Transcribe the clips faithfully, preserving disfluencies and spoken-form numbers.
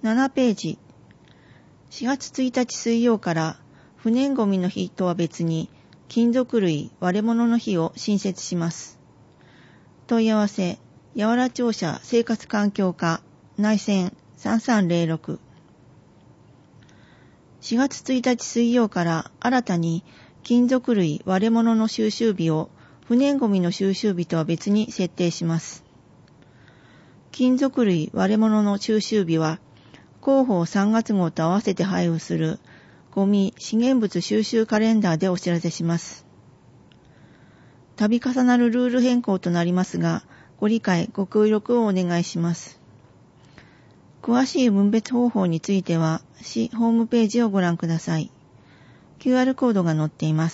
ななページ。しがつついたち水曜から不燃ごみの日とは別に金属類割れ物の日を新設します。問い合わせ、八原庁舎生活環境課内線さんさんぜろろく。しがつついたち水曜から新たに金属類割れ物の収集日を不燃ごみの収集日とは別に設定します。金属類割れ物の収集日は広報さんがつ号と合わせて配布するゴミ資源物収集カレンダーでお知らせします。度重なるルール変更となりますが、ご理解ご協力をお願いします。詳しい分別方法については市ホームページをご覧ください。キューアール コードが載っています。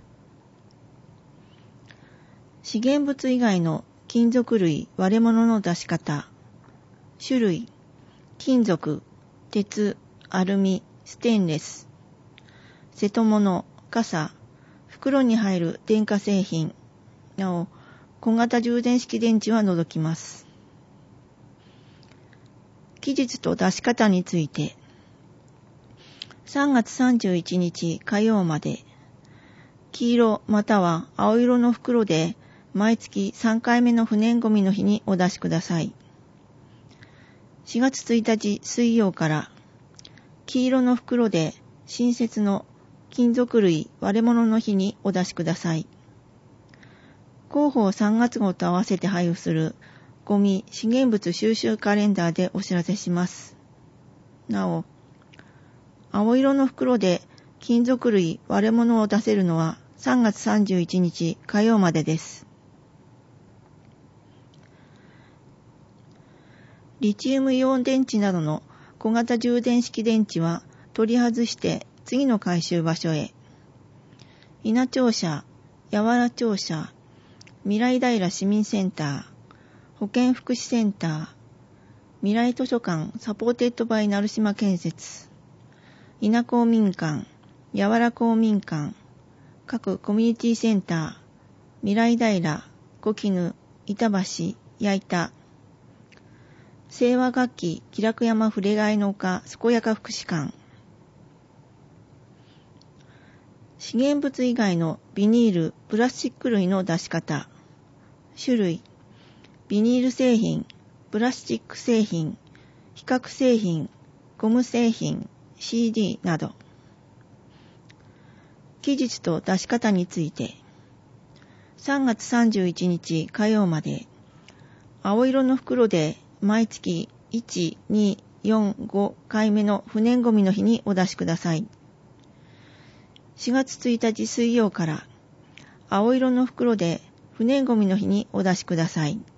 資源物以外の金属類割れ物の出し方。種類、金属、鉄、アルミ、ステンレス。瀬戸物、傘、袋に入る電化製品。なお、小型充電式電池は除きます。期日と出し方について。さんがつさんじゅういちにち火曜まで。黄色または青色の袋で毎月さんかいめの不燃ごみの日にお出しください。しがつついたち水曜から黄色の袋で新設の金属類割れ物の日にお出しください。広報さんがつ号と合わせて配布するゴミ資源物収集カレンダーでお知らせします。なお、青色の袋で金属類割れ物を出せるのはさんがつさんじゅういちにち火曜までです。リチウムイオン電池などの小型充電式電池は取り外して次の回収場所へ。稲庁舎、八原庁舎、未来平市民センター、保健福祉センター、未来図書館サポーテッドバイ成島建設、稲公民館、八原公民館、各コミュニティセンター、未来平、小絹、板橋、矢板、清和楽器、気楽山ふれがいの丘、健やか福祉館。資源物以外のビニール、プラスチック類の出し方。種類、ビニール製品、プラスチック製品、皮革製品、ゴム製品、シーディー など。期日と出し方について。さんがつさんじゅういちにち火曜まで。青色の袋で毎月いち、に、よん、ごかいめの不燃ごみの日にお出しください。しがつついたち水曜から青色の袋で不燃ごみの日にお出しください。